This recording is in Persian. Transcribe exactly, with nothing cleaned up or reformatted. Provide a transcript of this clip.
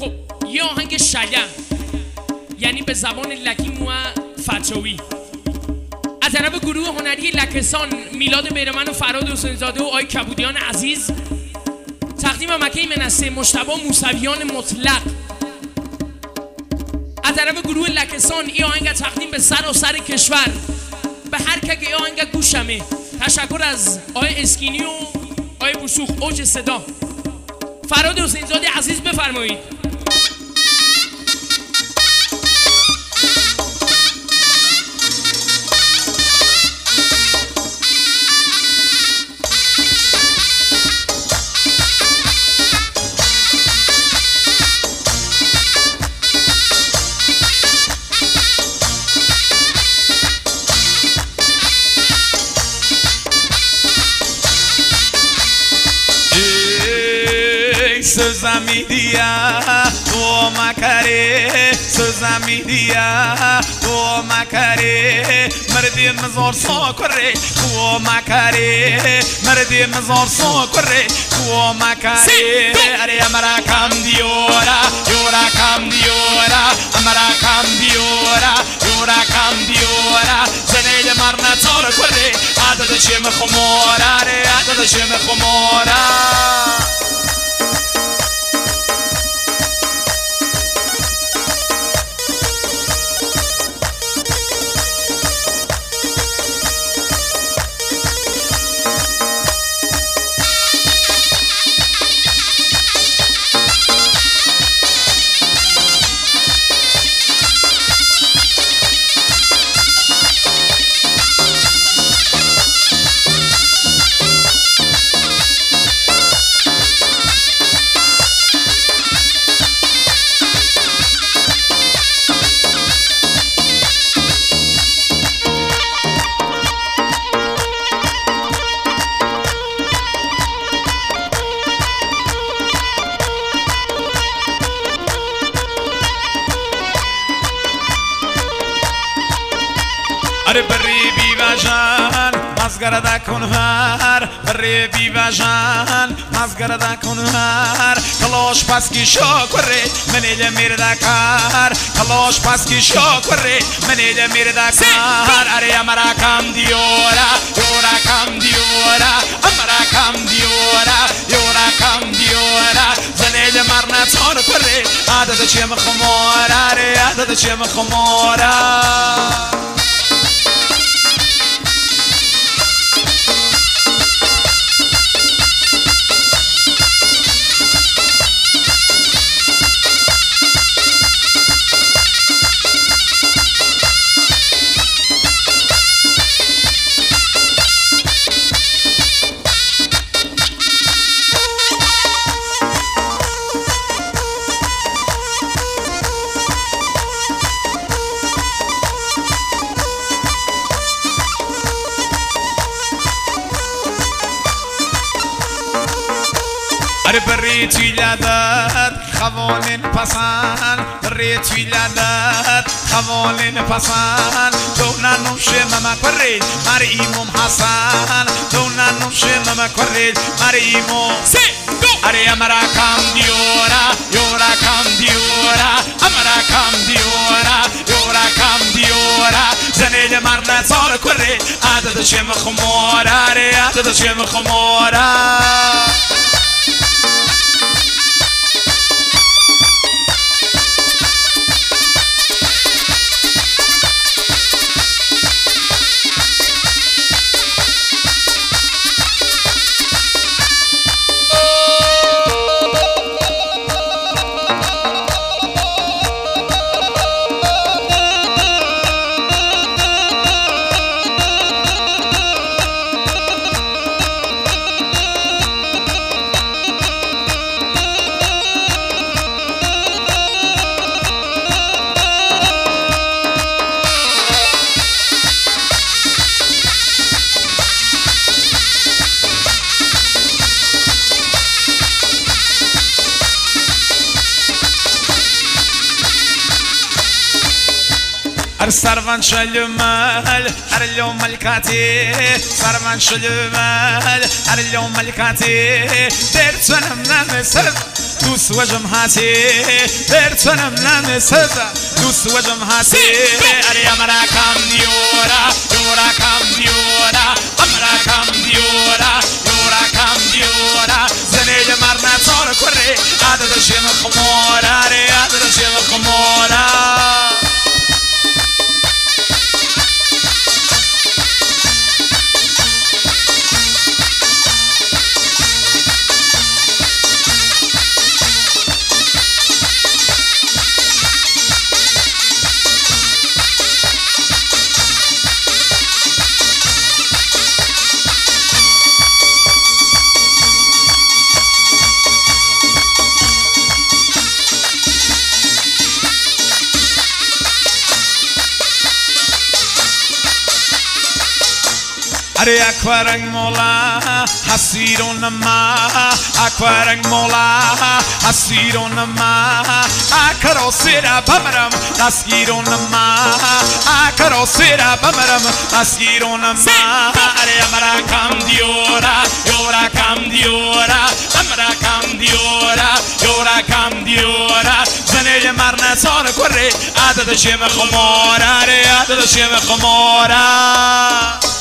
خب یه آهنگ شگم، یعنی به زبان لکیم و فتشوی، از طرف گروه هنری لکستان میلاد بیرمن و فراد حسین‌زاده و آی کبودیان عزیز، تقدیم مکه منصه مجتبی موسویان مطلق. از طرف گروه لکستان این آهنگ تقدیم به سراسر کشور، به هر که این آهنگ گوشمه. تشکر از آی اسکینی و آی بوسوخ اوج صدا. فراد حسین‌زاده عزیز بفرمایید. Sözüm diye doğma kare, sözüm diye doğma kare, merdim zor sokre, doğma kare, merdim zor sokre, doğma kare. Are amara kam diora, yora kam diora, amara kam diora, yora kam diora. Zenel marna tor kore, adat shem khomora, are adat shem khomora. بري بيواجان مزگرده کن هر بري بيواجان مزگرده کن هر کلاش پس کی شکره منیل میرده کار کلاش پس کی شکره منیل میرده کار اره امرا کم دیورا یورا کم دیورا امرا کم دیورا یورا کم دیورا زنیل مرنا تار کره عدد چیم خمارا اره عدد چیم خمارا. بري تولدت خوانین پسند بري تولدت خوانین پسند دونا نوشه مما کرد مريمم حسن دونا نوشه مما کرد مريمم اره امرا کم دیورا یورا کم دیورا امرا کم دیورا یورا کم دیورا زنیل مرد سال کرد عدد شم خمورا اره عدد شم خمورا. سرvan شلمال هر اليوم ملكاتي سرvan شلمال هر اليوم ملكاتي درت انا من سلف دوست وجم هاتی برچنم نمیسزه دوست وجم هاتی اری امرا کم دیورا یورا کم دیورا امرا کم دیورا یورا کم دیورا زنیج مرنا تار کره عدد شیم خمورا ری عدد شیم خمورا اری اکوارنگ مولا حسیرون ما اکوارنگ مولا حسیرون ما اکرو سیرا بمرم دستگیرون ما اکرو سیرا بمرم دستگیرون ما اری امرا کم دیورا یورا کم دیورا امرا کم دیورا یورا کم دیورا زنیج مرنه سار کره عدد شیم خمورا ری عدد شیم خمورا